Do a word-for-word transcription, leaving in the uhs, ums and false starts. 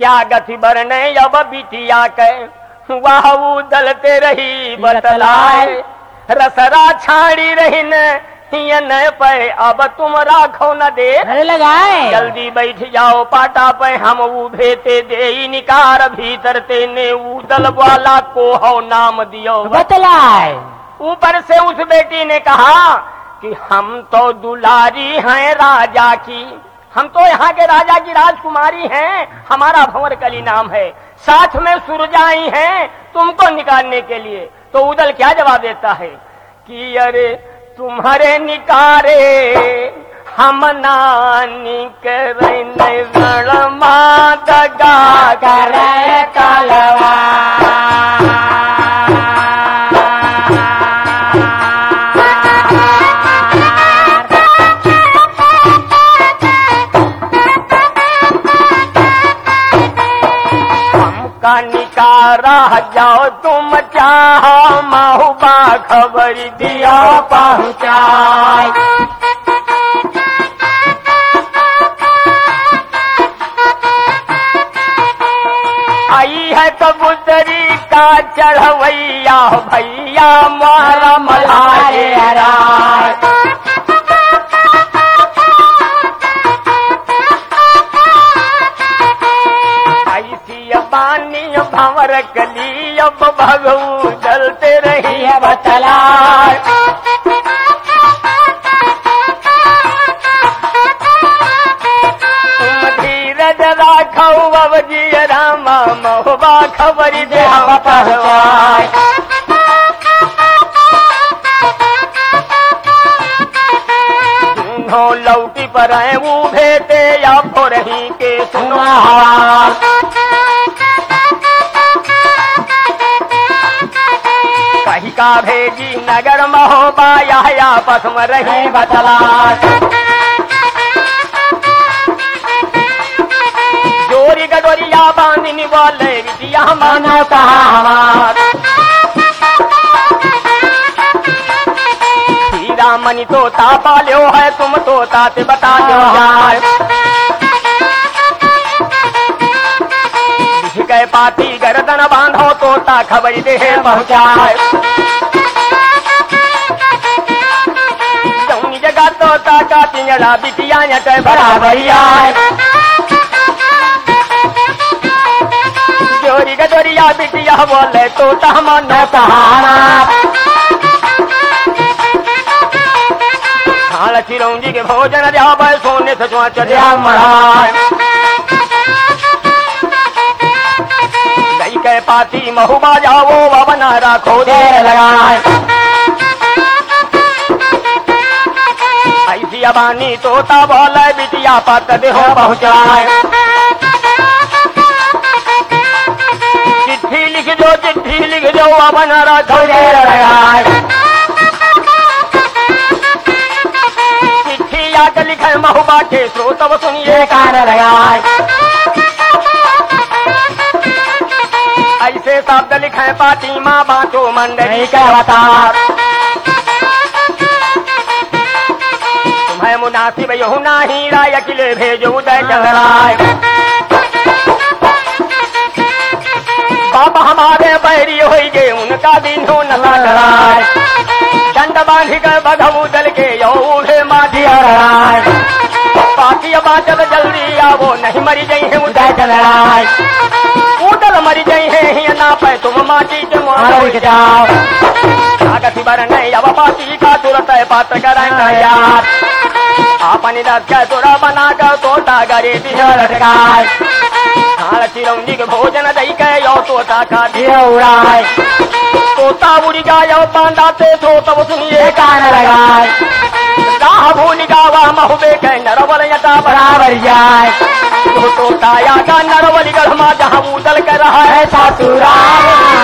क्या गति बरने अब बिटिया के वाह उदलते रही बतलाए, रसरा छाड़ी रही न पे अब तुम राखो न दे लगाए, जल्दी बैठ जाओ पाटा पे हम उभेते दे निकार भीतर तेने उदल वाला को हो नाम दियो बतलाए। ऊपर से उस बेटी ने कहा कि हम तो दुलारी हैं राजा की, हम तो यहाँ के राजा की राजकुमारी हैं, हमारा भंवर कली नाम है, साथ में सुरजाई हैं तुमको निकालने के लिए। तो उदल क्या जवाब देता है कि अरे तुम्हारे निकारे हम नानी करे रणमा दगा करे कलवा, हमका निकारा जाओ तुम चाहो महुबा खबर दिया पहुँचाए। आई है कबूतरी का चढ़वैया भैया मारा मलाए राय, पानी भंवर कली अब भगऊ जलते रही है बतलाए। तुम धीरज राखो अब जी रामा महुबा खबर दे हम पहवाए। दोनों लौटी पर आए वो भेटे या फोरही के सुनो हाल, कही का भेजी नगर महोबा या पसम रही बतलाश। जोरी गडोरिया बांधनी बोले विदिया मानो कहा हमार, हीरा मनी तोता पालो है तुम तोता ते बता दो यार। गए पाती गर्दन बांधो तोता खबर दे पहुँचाए। जौनी जगह तोता का पिंजड़ा बिटिया नट बराबरिया, जोरी गजोरिया बिटिया बोले तोता मानो कहाना, हाल चिरौंजी के भोजन जाब सोने से चुआ चढ़िया मढ़ाए। के पाती महुबा जाओ बना राखो देर लगाए, ऐसी अबानी तोता बोले बिटिया पात देहो पहुँचाए। चिट्ठी लिख दो चिट्ठी लिख दो बना राखो देर लगाए, चिट्ठी आकर लिखे महुबा के स्रोत सुनिए कान लगाए। ऐसे शब्द लिखे पाती माँ बाँचो मंडली के अवतार, तुम्हें मुनासिब यहू नहीं राय अकेले भेजो उदय चढ़ाए। बाबा हमारे बैरी हो गए उनका दिन हो न लड़ाए, दंड बांध कर बघऊ दल के यौधे माधी हराए। पाती बाँचल जल्दी आवो नहीं मरी गई है उदय चढ़ाए, उदल मरी गई है ना पे तुम माटी के मार जाओ। कागती बरने अब पाती का तुरंत पात्र कराएंगे यार, अपनी रथ का तोरा बना कर तोता गरे लटकाए। हाल चिरौंजी के भोजन दई के यो तोता का दिया उड़ाए, तोता उड़ी गायो बांधाते तो तब सुनिए कान लगाए। राह भूल गावा महुबे के नरवल यटा बराबर जाए, तो तोता या का नरवली गढ़ जहाँ उदल कर रहा है सासुराल।